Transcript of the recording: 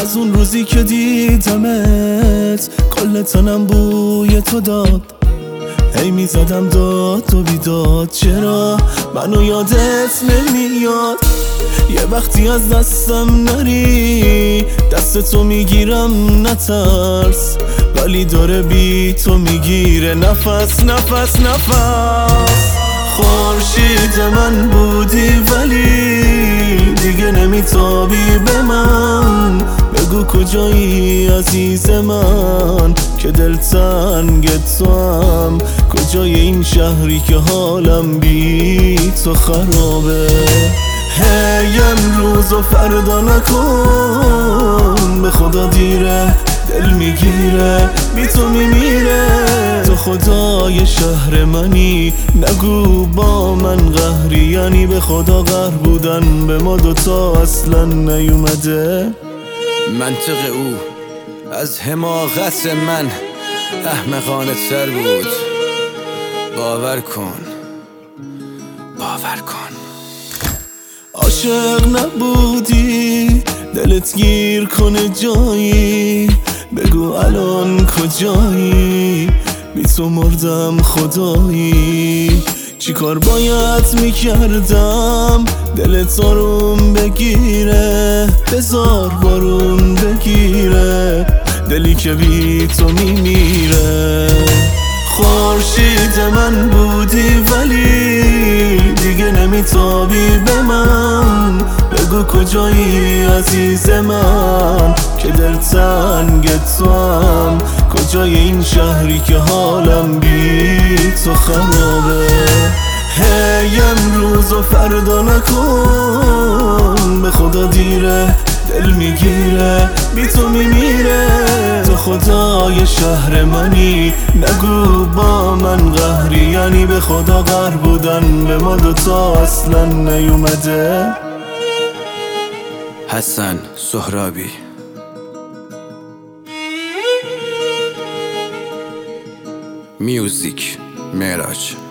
از اون روزی که دیدمت کل تنم بوی تو داد، هی میزدم داد و بیداد، چرا منو یادت نمیاد؟ یه وقتی از دستم نری دست تو میگیرم نترس، ولی داره بی تو میگیره نفس نفس نفس. خورشید من بودی ولی دیگه نمیتابی به من، بگو کجایی عزیز من که دلتنگ توام، کجای این شهری که حالم بی تو خرابه. هی امروز و فردا نکن، به خدا دیره دل میگیره بی تو میمیره. تو خدای شهر منی، نگو با من قهری، یعنی به خدا قهر بودن به ما دوتا اصلا نیومده. منطق او از حماقت من احمقانه تر بود، باور کن باور کن. عاشق نبودی دلت گیر کنه جایی، بگو الان کجایی؟ بی تو مردم خدایی، چی کار باید میکردم دلت آروم بگیره؟ بذار بارون بگیره دلی که بی تو میمیره. خورشید من بودی ولی دیگه نمیتابی به من، بگو کجایی عزیز من که دلتنگ توام، کجای این شهری که حالم بی تو خرابه. هی امروز و فردا نکن، به خدا دیره دل میگیره بی تو میمیره. تو خدای شهر منی، نگو با من قهری، یعنی به خدا قهر بودن به ما دوتا اصلا نیومده. حسن سهرابی. میوزیک معراج.